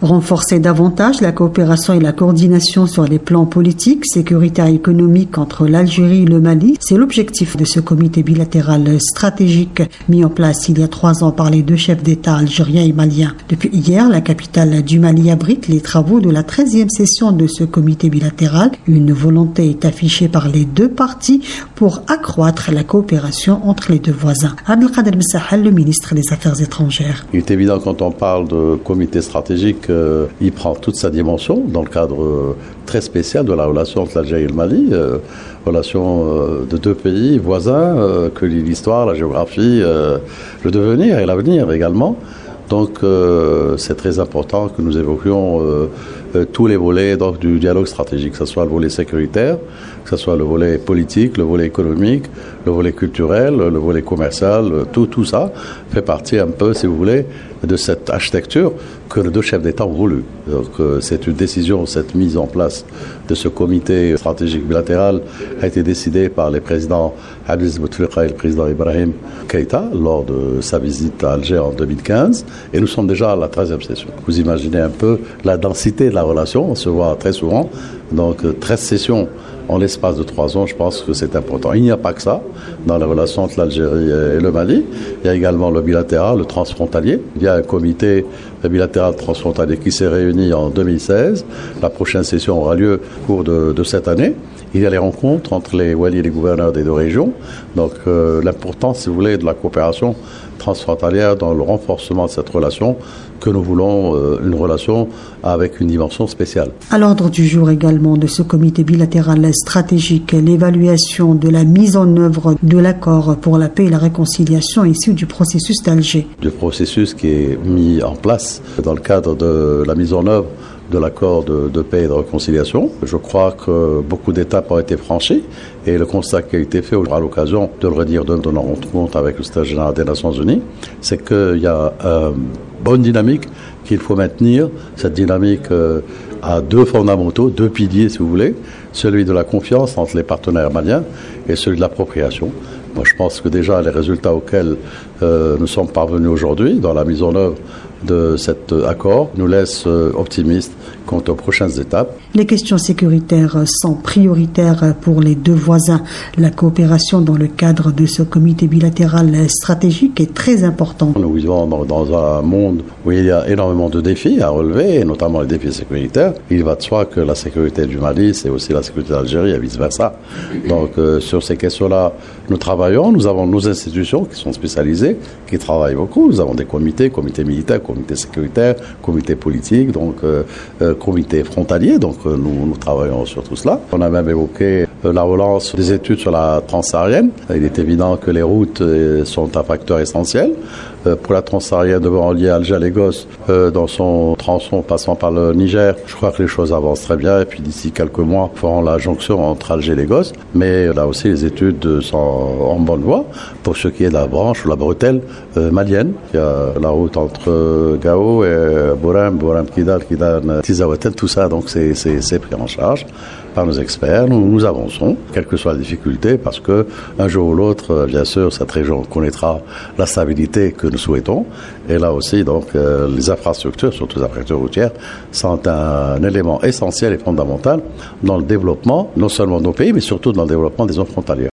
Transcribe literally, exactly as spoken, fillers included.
Renforcer davantage la coopération et la coordination sur les plans politiques, sécuritaires et économiques entre l'Algérie et le Mali, c'est l'objectif de ce comité bilatéral stratégique mis en place il y a trois ans par les deux chefs d'État algériens et maliens. Depuis hier, la capitale du Mali abrite les travaux de la treizième session de ce comité bilatéral. Une volonté est affichée par les deux parties pour accroître la coopération entre les deux voisins. Abdelkader Messahel, le ministre des Affaires étrangères. Il est évident quand on parle de comité stratégique, euh, il prend toute sa dimension dans le cadre euh, très spécial de la relation entre l'Algérie et le Mali, euh, relation euh, de deux pays voisins euh, que lie l'histoire, la géographie, euh, le devenir et l'avenir également. Donc euh, c'est très important que nous évoquions euh, euh, tous les volets donc, du dialogue stratégique, que ce soit le volet sécuritaire, que ce soit le volet politique, le volet économique, le volet culturel, le volet commercial, tout, tout ça fait partie un peu, si vous voulez, de cette architecture que les deux chefs d'État ont voulu. Donc euh, c'est une décision, cette mise en place de ce comité stratégique bilatéral a été décidée par les présidents Abdelaziz Bouteflika et le président Ibrahim Keïta lors de sa visite à Alger en deux mille quinze. Et nous sommes déjà à la treizième session. Vous imaginez un peu la densité de la relation, on se voit très souvent. Donc treize sessions en l'espace de trois ans, je pense que c'est important. Il n'y a pas que ça dans la relation entre l'Algérie et le Mali. Il y a également le bilatéral, le transfrontalier. Il y a un comité bilatéral transfrontalier qui s'est réuni en deux mille seize. La prochaine session aura lieu au cours de, de cette année. Il y a les rencontres entre les walis et les gouverneurs des deux régions. Donc euh, l'importance, si vous voulez, de la coopération transfrontalière dans le renforcement de cette relation que nous voulons euh, une relation avec une dimension spéciale. À l'ordre du jour également de ce comité bilatéral stratégique, l'évaluation de la mise en œuvre de l'accord pour la paix et la réconciliation issu du processus d'Alger. Du processus qui est mis en place dans le cadre de la mise en œuvre de l'accord de, de paix et de réconciliation. Je crois que beaucoup d'étapes ont été franchies et le constat qui a été fait, on aura l'occasion de le redire de, de notre rencontre avec le secrétaire général des Nations Unies, c'est qu'il y a une bonne dynamique qu'il faut maintenir. Cette dynamique euh, a deux fondamentaux, deux piliers si vous voulez, celui de la confiance entre les partenaires maliens et celui de l'appropriation. Moi, je pense que déjà les résultats auxquels euh, nous sommes parvenus aujourd'hui dans la mise en œuvre de cet accord nous laissent euh, optimistes quant aux prochaines étapes. Les questions sécuritaires sont prioritaires pour les deux voisins. La coopération dans le cadre de ce comité bilatéral stratégique est très importante. Nous vivons dans, dans un monde où il y a énormément de défis à relever, et notamment les défis sécuritaires. Il va de soi que la sécurité du Mali, c'est aussi la sécurité d'Algérie et vice-versa. Donc euh, sur ces questions-là, nous travaillons. Nous avons nos institutions qui sont spécialisées, qui travaillent beaucoup. Nous avons des comités, comités militaires, comités sécuritaires, comités politiques, donc euh, euh, comités frontaliers. Donc euh, nous, nous travaillons sur tout cela. On a même évoqué euh, la relance des études sur la transsaharienne. Il est évident que les routes euh, sont un facteur essentiel. Euh, pour la transsaharienne devant relier Alger-Lagos euh, dans son tronçon passant par le Niger, je crois que les choses avancent très bien et puis d'ici quelques mois, feront la jonction entre Alger et Lagos. Mais là aussi, les études sont en bonne voie pour ce qui est de la branche ou la bretelle euh, malienne. Il y a la route entre euh, Gao et Bourem, Bourem-Kidal, Kidal, Tizawatel, tout ça, donc c'est, c'est, c'est pris en charge par nos experts. Nous, nous avançons, quelles que soient les difficultés, parce que un jour ou l'autre, bien sûr, cette région connaîtra la stabilité que nous souhaitons. Et là aussi, donc, euh, les infrastructures, surtout les infrastructures routières, sont un, un élément essentiel et fondamental dans le développement, non seulement de nos pays, mais surtout dans le développement des zones frontalières.